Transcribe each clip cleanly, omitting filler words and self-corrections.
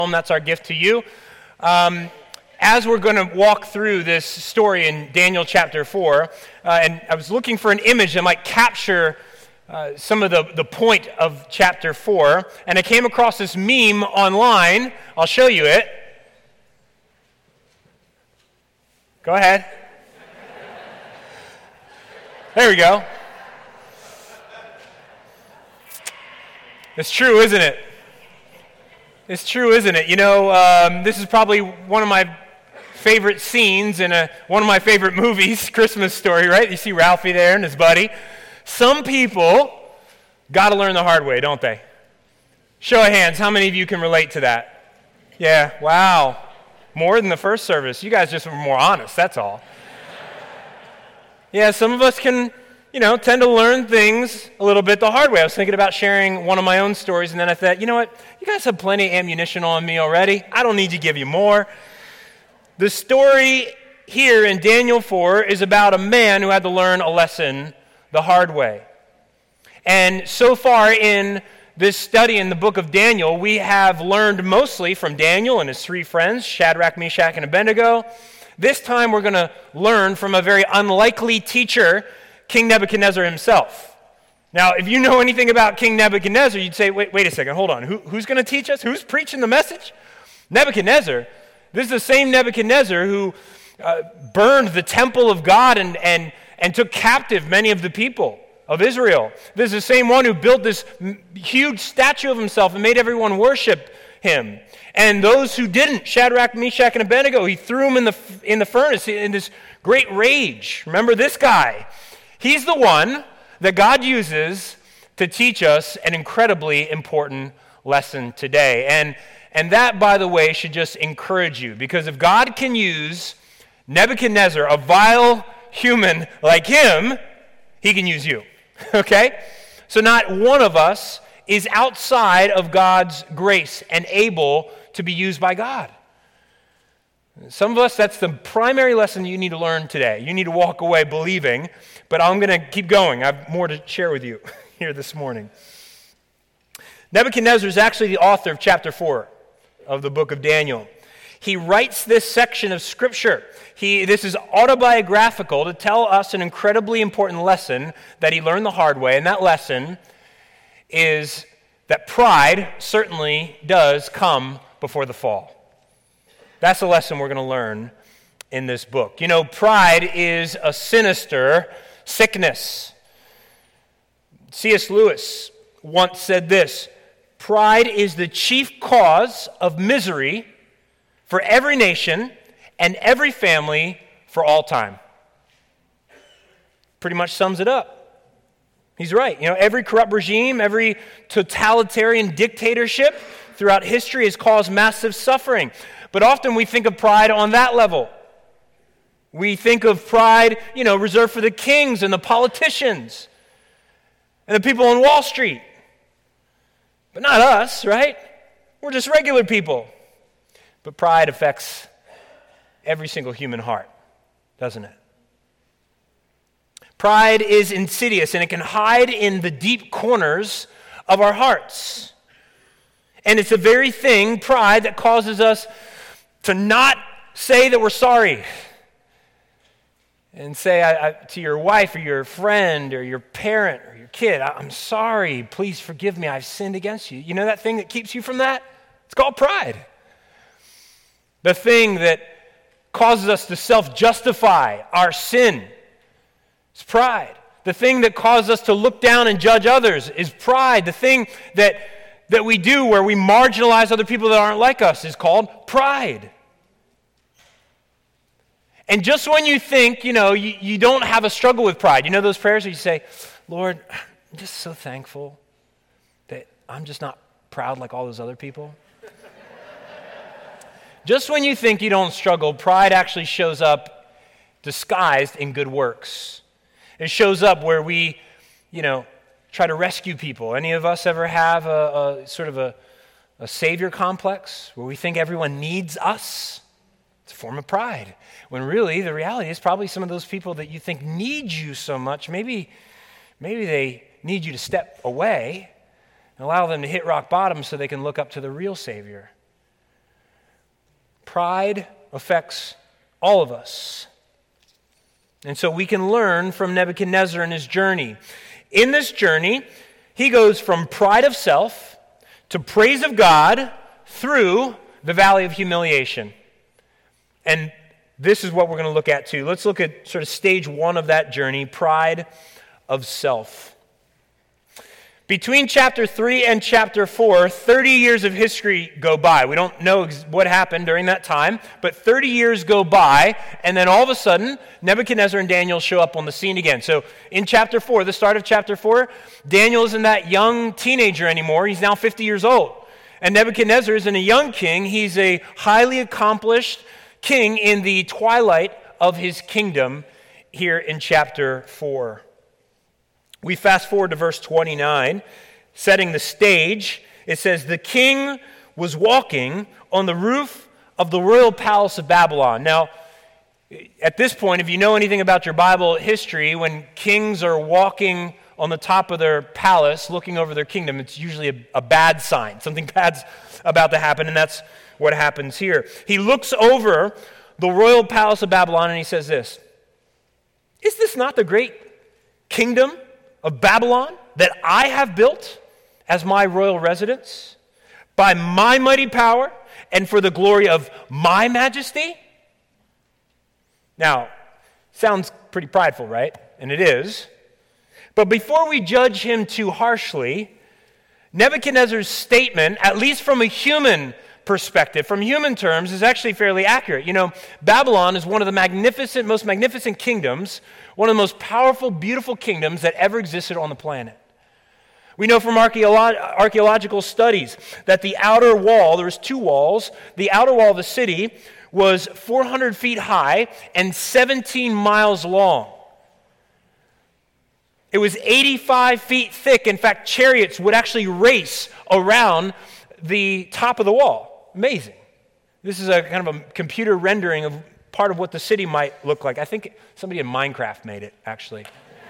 That's our gift to you. As we're going to walk through this story in Daniel chapter 4, and I was looking for an image that might capture some of the point of chapter 4, and I came across this meme online. I'll show you it. Go ahead. There we go. It's true, isn't it? It's true, isn't it? You know, this is probably one of my favorite scenes in one of my favorite movies, Christmas Story, right? You see Ralphie there and his buddy. Some people got to learn the hard way, don't they? Show of hands, how many of you can relate to that? Yeah, wow. More than the first service. You guys just were more honest, that's all. Yeah, some of us can, tend to learn things a little bit the hard way. I was thinking about sharing one of my own stories, and then I thought, you know what? You guys have plenty of ammunition on me already. I don't need to give you more. The story here in Daniel 4 is about a man who had to learn a lesson the hard way. And so far in this study in the book of Daniel, we have learned mostly from Daniel and his three friends, Shadrach, Meshach, and Abednego. This time we're going to learn from a very unlikely teacher, King Nebuchadnezzar himself. Now, if you know anything about King Nebuchadnezzar, you'd say, wait a second, hold on. Who's going to teach us? Who's preaching the message? Nebuchadnezzar. This is the same Nebuchadnezzar who burned the temple of God and took captive many of the people of Israel. This is the same one who built this huge statue of himself and made everyone worship him. And those who didn't, Shadrach, Meshach, and Abednego, he threw them in the furnace in this great rage. Remember this guy? He's the one that God uses to teach us an incredibly important lesson today. And that, by the way, should just encourage you, because if God can use Nebuchadnezzar, a vile human like him, he can use you, okay? So not one of us is outside of God's grace and able to be used by God. Some of us, that's the primary lesson you need to learn today. You need to walk away believing, but I'm going to keep going. I have more to share with you here this morning. Nebuchadnezzar is actually the author of chapter 4 of the book of Daniel. He writes this section of Scripture. This is autobiographical to tell us an incredibly important lesson that he learned the hard way, and that lesson is that pride certainly does come before the fall. That's the lesson we're going to learn in this book. You know, pride is a sinister sickness. C.S. Lewis once said this: pride is the chief cause of misery for every nation and every family for all time. Pretty much sums it up. He's right. Every corrupt regime, every totalitarian dictatorship throughout history has caused massive suffering. But often we think of pride on that level. We think of pride, reserved for the kings and the politicians and the people on Wall Street. But not us, right? We're just regular people. But pride affects every single human heart, doesn't it? Pride is insidious, and it can hide in the deep corners of our hearts. And it's the very thing, pride, that causes us to not say that we're sorry. And say to your wife or your friend or your parent or your kid, I'm sorry, please forgive me, I've sinned against you. You know that thing that keeps you from that? It's called pride. The thing that causes us to self-justify our sin is pride. The thing that causes us to look down and judge others is pride. The thing that we do where we marginalize other people that aren't like us is called pride. And just when you think, you don't have a struggle with pride, you know those prayers where you say, Lord, I'm just so thankful that I'm just not proud like all those other people. Just when you think you don't struggle, pride actually shows up disguised in good works. It shows up where we, try to rescue people. Any of us ever have a sort of a savior complex where we think everyone needs us? It's a form of pride. When really, the reality is probably some of those people that you think need you so much, maybe they need you to step away and allow them to hit rock bottom so they can look up to the real Savior. Pride affects all of us. And so we can learn from Nebuchadnezzar and his journey. In this journey, he goes from pride of self to praise of God through the valley of humiliation. And this is what we're going to look at too. Let's look at sort of stage one of that journey, pride of self. Between chapter 3 and chapter 4, 30 years of history go by. We don't know what happened during that time, but 30 years go by, and then all of a sudden, Nebuchadnezzar and Daniel show up on the scene again. So in chapter 4, the start of chapter 4, Daniel isn't that young teenager anymore. He's now 50 years old. And Nebuchadnezzar isn't a young king. He's a highly accomplished king in the twilight of his kingdom here in chapter 4. We fast forward to verse 29, setting the stage. It says, the king was walking on the roof of the royal palace of Babylon. Now, at this point, if you know anything about your Bible history, when kings are walking on the top of their palace, looking over their kingdom, it's usually a bad sign. Something bad's about to happen, and that's what happens here. He looks over the royal palace of Babylon, and he says this, is this not the great kingdom of Babylon that I have built as my royal residence by my mighty power and for the glory of my majesty? Now, sounds pretty prideful, right? And it is. But before we judge him too harshly, Nebuchadnezzar's statement, at least from a human perspective, from human terms, is actually fairly accurate. You know, Babylon is one of the most magnificent kingdoms, one of the most powerful, beautiful kingdoms that ever existed on the planet. We know from archaeological studies that the outer wall, there was two walls, the outer wall of the city was 400 feet high and 17 miles long. It was 85 feet thick. In fact, chariots would actually race around the top of the wall. Amazing. This is a kind of a computer rendering of part of what the city might look like. I think somebody in Minecraft made it, actually.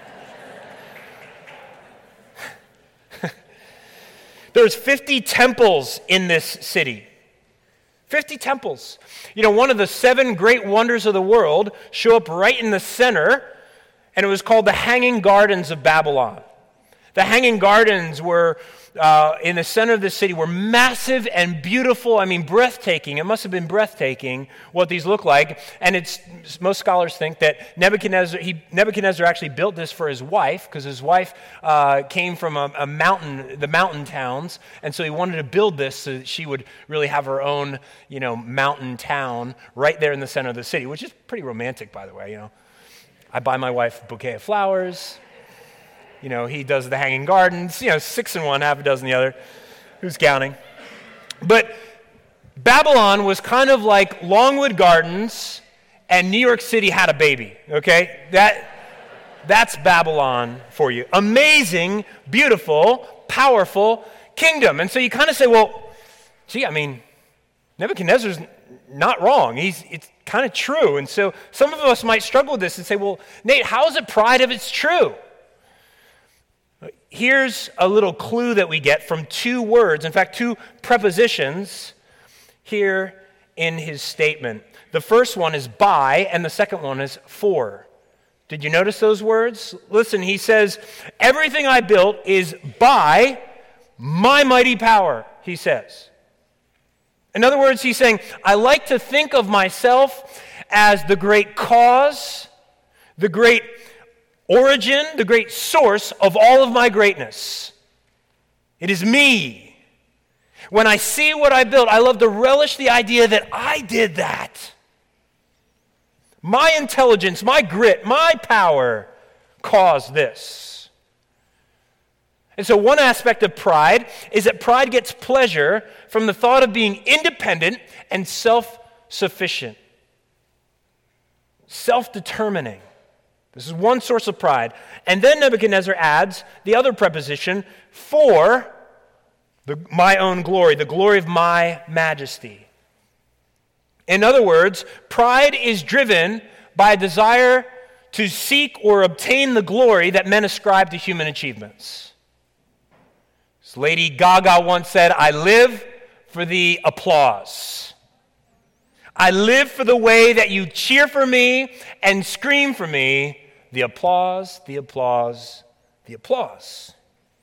There's 50 temples in this city. 50 temples. You know, one of the 7 great wonders of the world show up right in the center, and it was called the Hanging Gardens of Babylon. The Hanging Gardens were in the center of the city, were massive and beautiful. I mean, breathtaking. It must have been breathtaking what these look like. And most scholars think that Nebuchadnezzar actually built this for his wife, because his wife came from the mountain towns, and so he wanted to build this so that she would really have her own, mountain town right there in the center of the city, which is pretty romantic, by the way. I buy my wife a bouquet of flowers. He does the Hanging Gardens, 6 in one, half a dozen the other. Who's counting? But Babylon was kind of like Longwood Gardens and New York City had a baby, okay? That's Babylon for you. Amazing, beautiful, powerful kingdom. And so you kind of say, well, Nebuchadnezzar's not wrong. It's kind of true. And so some of us might struggle with this and say, well, Nate, how is it pride if it's true? Here's a little clue that we get from 2 words, in fact, 2 prepositions here in his statement. The first one is by, and the second one is for. Did you notice those words? Listen, he says, everything I built is by my mighty power, he says. In other words, he's saying, I like to think of myself as the great cause, the great origin, the great source of all of my greatness. It is me. When I see what I built, I love to relish the idea that I did that. My intelligence, my grit, my power caused this. And so one aspect of pride is that pride gets pleasure from the thought of being independent and self-sufficient, self-determining. This is one source of pride. And then Nebuchadnezzar adds the other preposition, for my own glory, the glory of my majesty. In other words, pride is driven by a desire to seek or obtain the glory that men ascribe to human achievements. As Lady Gaga once said, I live for the applause. I live for the way that you cheer for me and scream for me. The applause, the applause, the applause.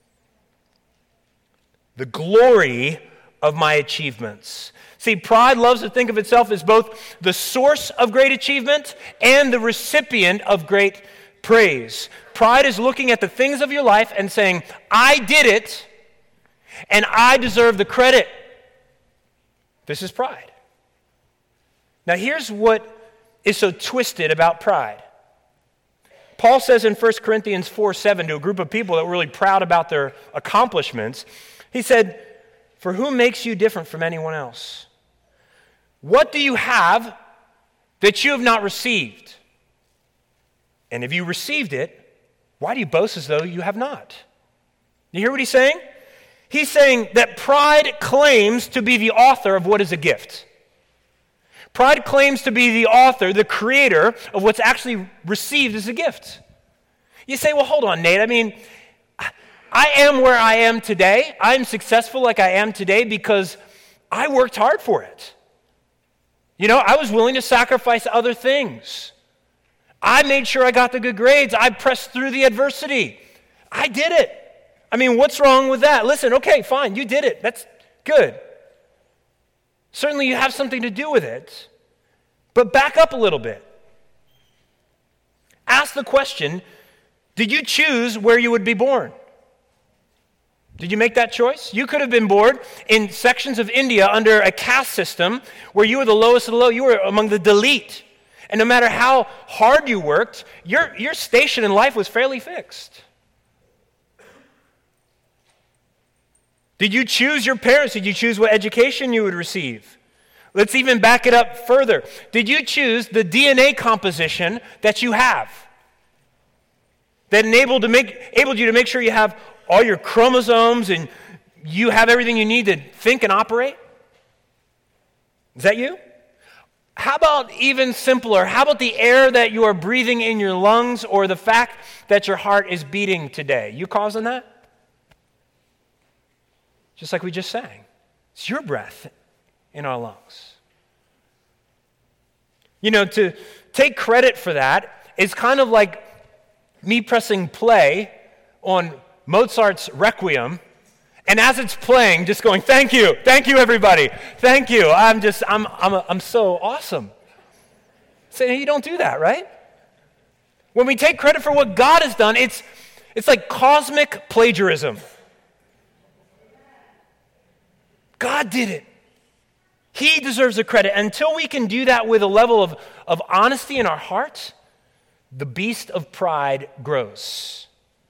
The glory of my achievements. See, pride loves to think of itself as both the source of great achievement and the recipient of great praise. Pride is looking at the things of your life and saying, I did it, and I deserve the credit. This is pride. Now, here's what is so twisted about pride. Paul says in 1 Corinthians 4:7 to a group of people that were really proud about their accomplishments, he said, for who makes you different from anyone else? What do you have that you have not received? And if you received it, why do you boast as though you have not? You hear what he's saying? He's saying that pride claims to be the author of what is a gift. Pride claims to be the author, the creator of what's actually received as a gift. You say, well, hold on, Nate. I mean, I am where I am today. I'm successful like I am today because I worked hard for it. You know, I was willing to sacrifice other things. I made sure I got the good grades. I pressed through the adversity. I did it. I mean, what's wrong with that? Listen, okay, fine, you did it. That's good. Certainly you have something to do with it. But back up a little bit. Ask the question, did you choose where you would be born? Did you make that choice? You could have been born in sections of India under a caste system where you were the lowest of the low. You were among the Dalit. And no matter how hard you worked, your station in life was fairly fixed. Did you choose your parents? Did you choose what education you would receive? Let's even back it up further. Did you choose the DNA composition that you have? That enabled you to make sure you have all your chromosomes and you have everything you need to think and operate? Is that you? How about even simpler? How about the air that you are breathing in your lungs or the fact that your heart is beating today? You causing that? Just like we just sang. It's your breath in our lungs. You know, to take credit for that is kind of like me pressing play on Mozart's Requiem, and as it's playing, just going, thank you everybody, thank you, I'm so awesome. So you don't do that, right? When we take credit for what God has done, it's like cosmic plagiarism. God did it. He deserves the credit. Until we can do that with a level of honesty in our hearts, the beast of pride grows.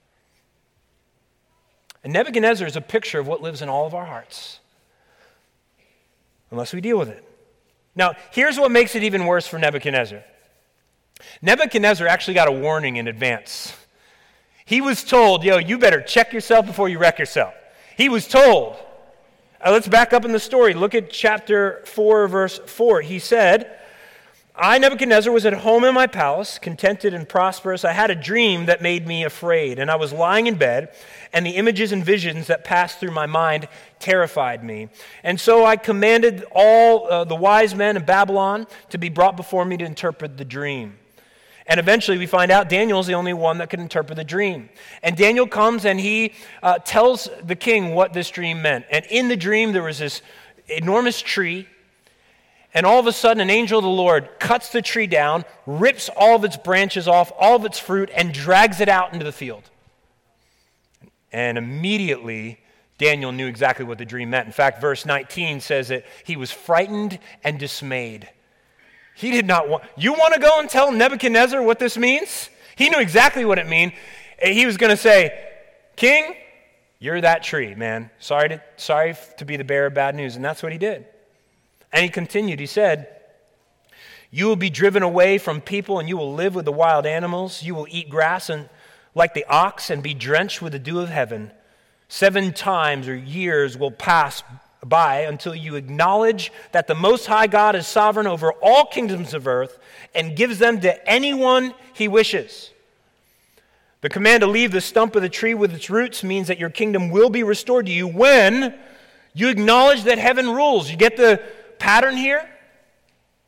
And Nebuchadnezzar is a picture of what lives in all of our hearts, unless we deal with it. Now, here's what makes it even worse for Nebuchadnezzar. Nebuchadnezzar actually got a warning in advance. He was told, you better check yourself before you wreck yourself. He was told. Let's back up in the story. Look at chapter 4, verse 4. He said, I, Nebuchadnezzar, was at home in my palace, contented and prosperous. I had a dream that made me afraid, and I was lying in bed, and the images and visions that passed through my mind terrified me. And so I commanded all the wise men in Babylon to be brought before me to interpret the dream. And eventually we find out Daniel's the only one that can interpret the dream. And Daniel comes and he tells the king what this dream meant. And in the dream there was this enormous tree. And all of a sudden an angel of the Lord cuts the tree down, rips all of its branches off, all of its fruit, and drags it out into the field. And immediately Daniel knew exactly what the dream meant. In fact, verse 19 says that he was frightened and dismayed. He did not want... You want to go and tell Nebuchadnezzar what this means? He knew exactly what it meant. He was going to say, King, you're that tree, man. Sorry to be the bearer of bad news. And that's what he did. And he continued. He said, you will be driven away from people and you will live with the wild animals. You will eat grass and like the ox and be drenched with the dew of heaven. 7 times or years will pass by until you acknowledge that the Most High God is sovereign over all kingdoms of earth and gives them to anyone he wishes. The command to leave the stump of the tree with its roots means that your kingdom will be restored to you when you acknowledge that heaven rules. You get the pattern here?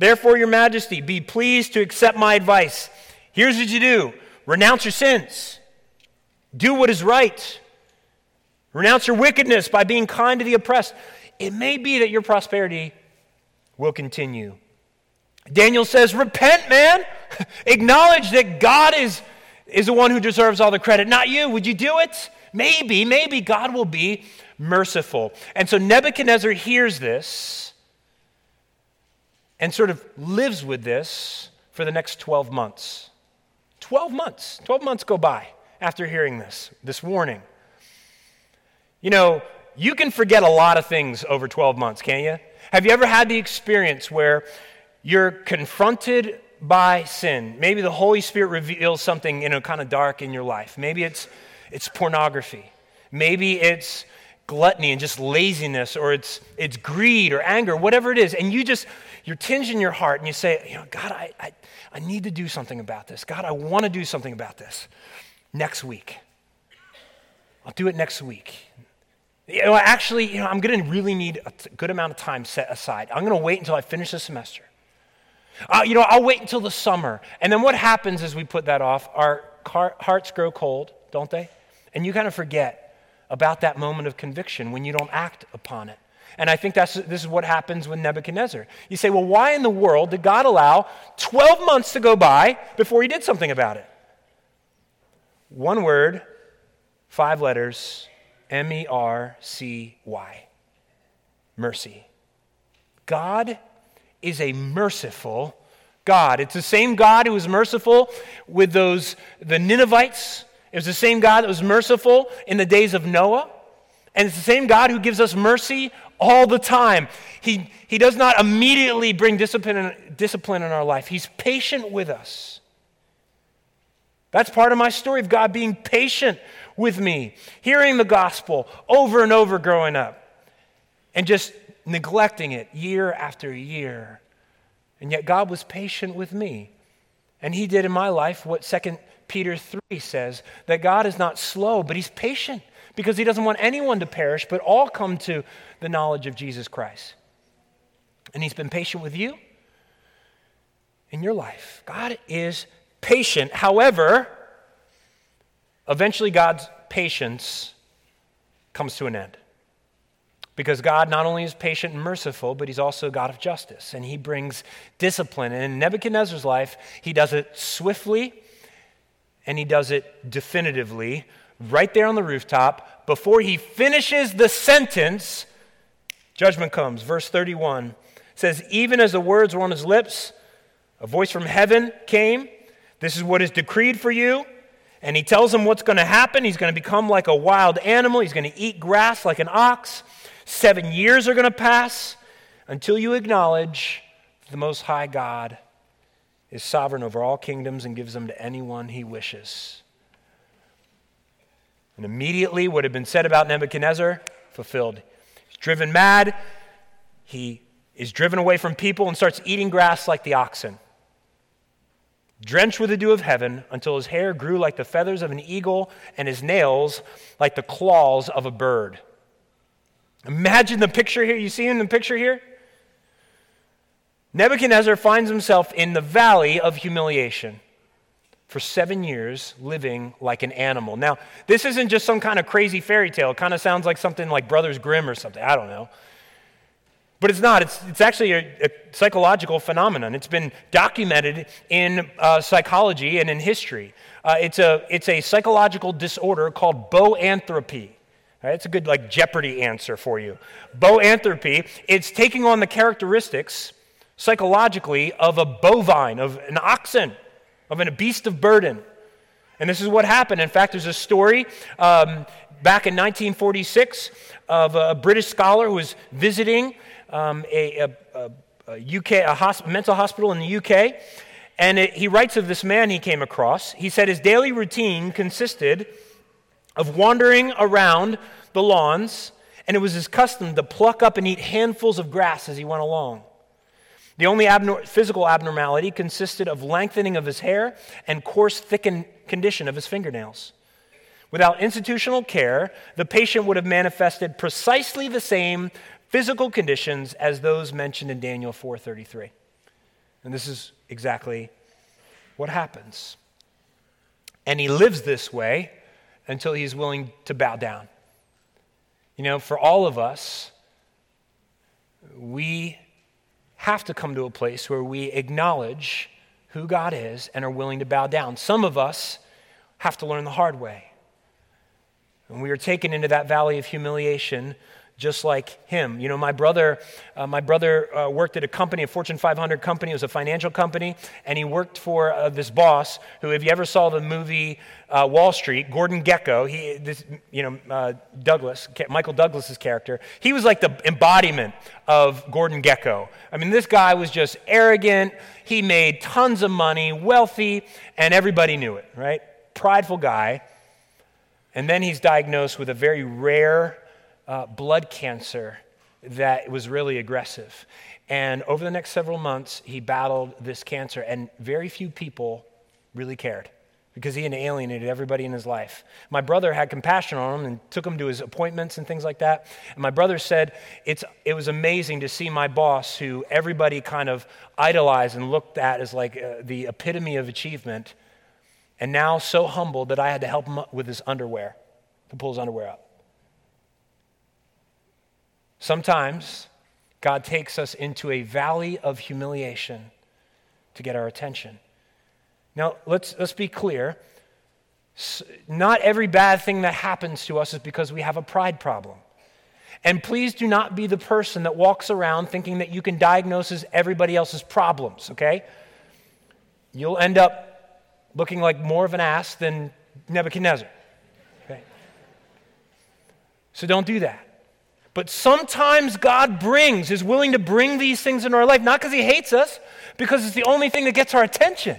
Therefore, your majesty, be pleased to accept my advice. Here's what you do. Renounce your sins. Do what is right. Renounce your wickedness by being kind to the oppressed. It may be that your prosperity will continue. Daniel says, repent, man. Acknowledge that God is the one who deserves all the credit, not you. Would you do it? Maybe God will be merciful. And so Nebuchadnezzar hears this and sort of lives with this for the next 12 months. 12 months. 12 months go by after hearing this warning. You know, you can forget a lot of things over 12 months, can't you? Have you ever had the experience where you're confronted by sin? Maybe the Holy Spirit reveals something, kind of dark in your life. Maybe it's pornography. Maybe it's gluttony and just laziness, or it's greed or anger, whatever it is. And you're tinged in your heart and you say, God, I need to do something about this. God, I want to do something about this next week. I'll do it next week. I'm going to really need a good amount of time set aside. I'm going to wait until I finish the semester. I'll wait until the summer. And then what happens as we put that off? Our hearts grow cold, don't they? And you kind of forget about that moment of conviction when you don't act upon it. And I think this is what happens with Nebuchadnezzar. You say, well, why in the world did God allow 12 months to go by before he did something about it? One word, 5 letters, M-E-R-C-Y. Mercy. God is a merciful God. It's the same God who was merciful with the Ninevites. It was the same God that was merciful in the days of Noah. And it's the same God who gives us mercy all the time. He does not immediately bring discipline in our life. He's patient with us. That's part of my story of God being patient with me, hearing the gospel over and over growing up, and just neglecting it year after year. And yet God was patient with me. And he did in my life what 2 Peter 3 says, that God is not slow, but he's patient, because he doesn't want anyone to perish, but all come to the knowledge of Jesus Christ. And he's been patient with you in your life. God is patient. However, eventually God's patience comes to an end. Because God not only is patient and merciful, but he's also a God of justice. And he brings discipline. And in Nebuchadnezzar's life, he does it swiftly and he does it definitively, right there on the rooftop. Before he finishes the sentence, judgment comes. Verse 31 says, even as the words were on his lips, a voice from heaven came. This is what is decreed for you. And he tells him what's going to happen. He's going to become like a wild animal. He's going to eat grass like an ox. 7 years are going to pass until you acknowledge the Most High God is sovereign over all kingdoms and gives them to anyone he wishes. And immediately what had been said about Nebuchadnezzar, fulfilled. He's driven mad. He is driven away from people and starts eating grass like the oxen, drenched with the dew of heaven, until his hair grew like the feathers of an eagle and his nails like the claws of a bird. Imagine the picture here. You see in the picture here? Nebuchadnezzar finds himself in the valley of humiliation for 7 years, living like an animal. Now, this isn't just some kind of crazy fairy tale. It kind of sounds like something like Brothers Grimm or something. I don't know. But it's not. It's actually a psychological phenomenon. It's been documented in psychology and in history. It's a psychological disorder called boanthropy. Right, it's a good Jeopardy answer for you. Boanthropy, it's taking on the characteristics psychologically of a bovine, of an oxen, of a beast of burden. And this is what happened. In fact, there's a story back in 1946 of a British scholar who was visiting a mental hospital in the UK. And he writes of this man he came across. He said his daily routine consisted of wandering around the lawns, and it was his custom to pluck up and eat handfuls of grass as he went along. The only physical abnormality consisted of lengthening of his hair and coarse, thickened condition of his fingernails. Without institutional care, the patient would have manifested precisely the same physical conditions as those mentioned in Daniel 4:33. And this is exactly what happens. And he lives this way until he's willing to bow down. You know, for all of us, we have to come to a place where we acknowledge who God is and are willing to bow down. Some of us have to learn the hard way. And we are taken into that valley of humiliation just like him. You know, my brother worked at a company, a Fortune 500 company. It was a financial company, and he worked for this boss who, if you ever saw the movie Wall Street, Gordon Gekko, Michael Douglas's character, he was like the embodiment of Gordon Gekko. I mean, this guy was just arrogant. He made tons of money, wealthy, and everybody knew it, right? Prideful guy. And then he's diagnosed with a very rare blood cancer that was really aggressive. And over the next several months, he battled this cancer, and very few people really cared because he had alienated everybody in his life. My brother had compassion on him and took him to his appointments and things like that. And my brother said, it was amazing to see my boss, who everybody kind of idolized and looked at as like the epitome of achievement, and now so humble that I had to help him with his underwear, to pull his underwear up. Sometimes God takes us into a valley of humiliation to get our attention. Now, let's be clear. Not every bad thing that happens to us is because we have a pride problem. And please do not be the person that walks around thinking that you can diagnose everybody else's problems, okay? You'll end up looking like more of an ass than Nebuchadnezzar, okay? So don't do that. But sometimes God is willing to bring these things into our life, not because he hates us, because it's the only thing that gets our attention.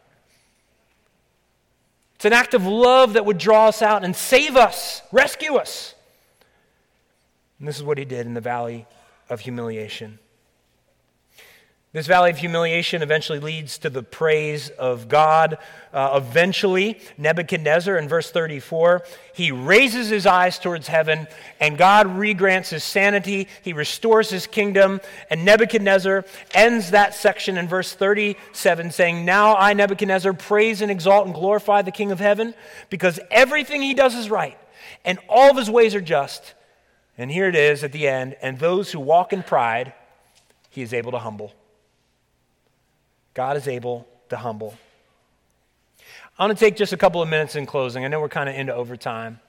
It's an act of love that would draw us out and save us, rescue us. And this is what he did in the valley of humiliation. This valley of humiliation eventually leads to the praise of God. Eventually, Nebuchadnezzar, in verse 34, he raises his eyes towards heaven, and God regrants his sanity. He restores his kingdom, and Nebuchadnezzar ends that section in verse 37, saying, "Now I, Nebuchadnezzar, praise and exalt and glorify the King of heaven, because everything he does is right, and all of his ways are just." And here it is at the end, "And those who walk in pride, he is able to humble." God is able to humble. I want to take just a couple of minutes in closing. I know we're kind of into overtime.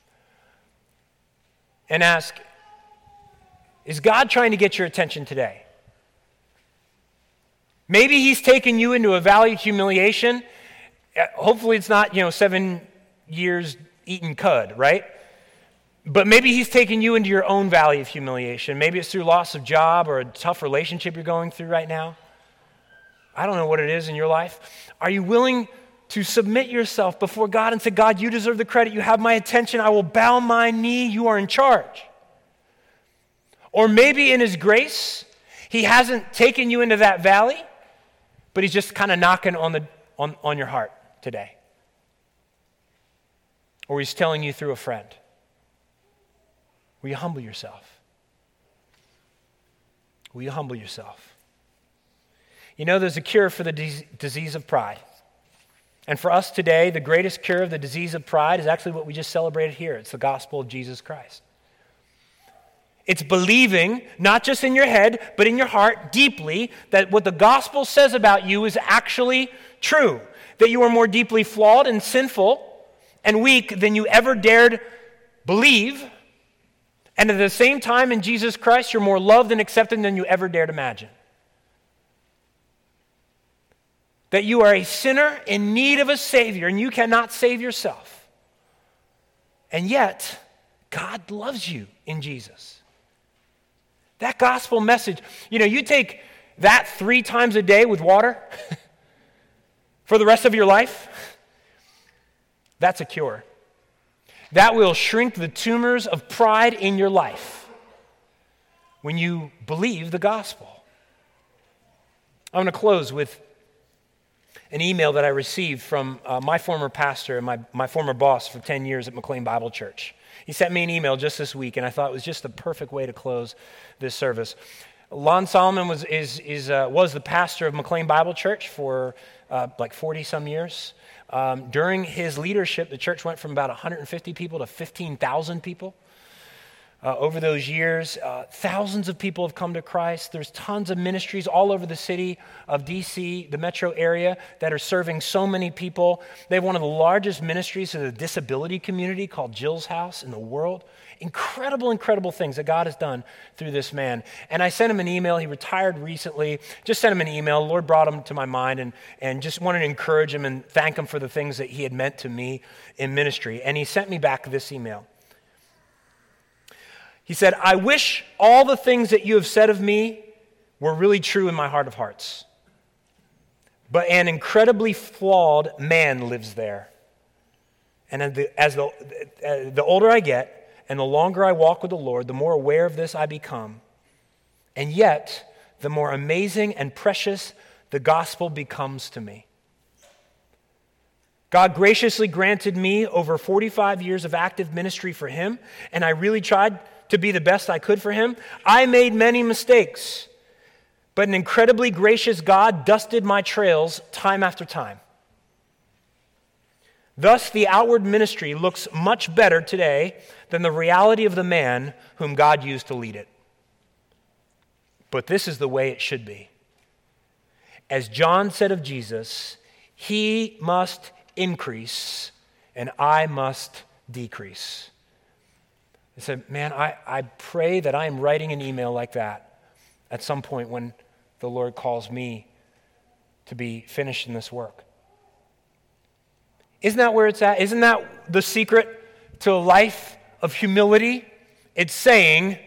And ask, is God trying to get your attention today? Maybe he's taken you into a valley of humiliation. Hopefully it's not, 7 years eating cud, right? But maybe he's taken you into your own valley of humiliation. Maybe it's through loss of job or a tough relationship you're going through right now. I don't know what it is in your life. Are you willing to submit yourself before God and say, "God, you deserve the credit. You have my attention. I will bow my knee. You are in charge." Or maybe in his grace, he hasn't taken you into that valley, but he's just kind of knocking on your heart today. Or he's telling you through a friend. Will you humble yourself? Will you humble yourself? You know, there's a cure for the disease of pride. And for us today, the greatest cure of the disease of pride is actually what we just celebrated here. It's the gospel of Jesus Christ. It's believing, not just in your head, but in your heart deeply, that what the gospel says about you is actually true. That you are more deeply flawed and sinful and weak than you ever dared believe. And at the same time, in Jesus Christ, you're more loved and accepted than you ever dared imagine. That you are a sinner in need of a Savior, and you cannot save yourself. And yet, God loves you in Jesus. That gospel message, you take that 3 times a day with water for the rest of your life, that's a cure. That will shrink the tumors of pride in your life when you believe the gospel. I'm going to close with an email that I received from my former pastor and my former boss for 10 years at McLean Bible Church. He sent me an email just this week, and I thought it was just the perfect way to close this service. Lon Solomon was the pastor of McLean Bible Church for like 40 some years. During his leadership, the church went from about 150 people to 15,000 people. Over those years, thousands of people have come to Christ. There's tons of ministries all over the city of D.C., the metro area, that are serving so many people. They have one of the largest ministries to the disability community called Jill's House in the world. Incredible, incredible things that God has done through this man. And I sent him an email. He retired recently. Just sent him an email. The Lord brought him to my mind and just wanted to encourage him and thank him for the things that he had meant to me in ministry. And he sent me back this email. He said, "I wish all the things that you have said of me were really true in my heart of hearts. But an incredibly flawed man lives there. And as the older I get and the longer I walk with the Lord, the more aware of this I become. And yet, the more amazing and precious the gospel becomes to me. God graciously granted me over 45 years of active ministry for him, and I really tried to be the best I could for him. I made many mistakes, but an incredibly gracious God dusted my trails time after time. Thus, the outward ministry looks much better today than the reality of the man whom God used to lead it. But this is the way it should be. As John said of Jesus, he must increase and I must decrease." I said, man, I pray that I am writing an email like that at some point when the Lord calls me to be finished in this work. Isn't that where it's at? Isn't that the secret to a life of humility? It's saying,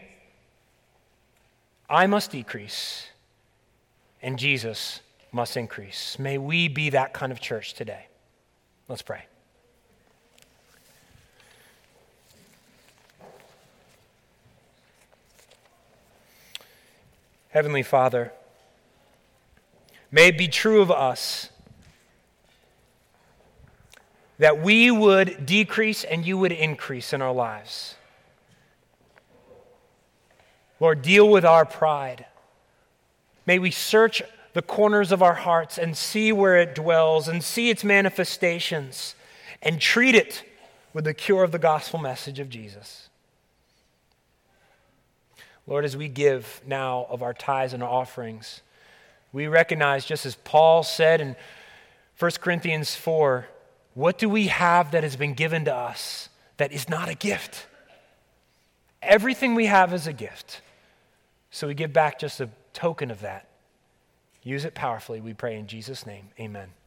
I must decrease and Jesus must increase. May we be that kind of church today. Let's pray. Heavenly Father, may it be true of us that we would decrease and you would increase in our lives. Lord, deal with our pride. May we search the corners of our hearts and see where it dwells and see its manifestations and treat it with the cure of the gospel message of Jesus. Lord, as we give now of our tithes and offerings, we recognize, just as Paul said in 1 Corinthians 4, what do we have that has been given to us that is not a gift? Everything we have is a gift. So we give back just a token of that. Use it powerfully, we pray in Jesus' name. Amen.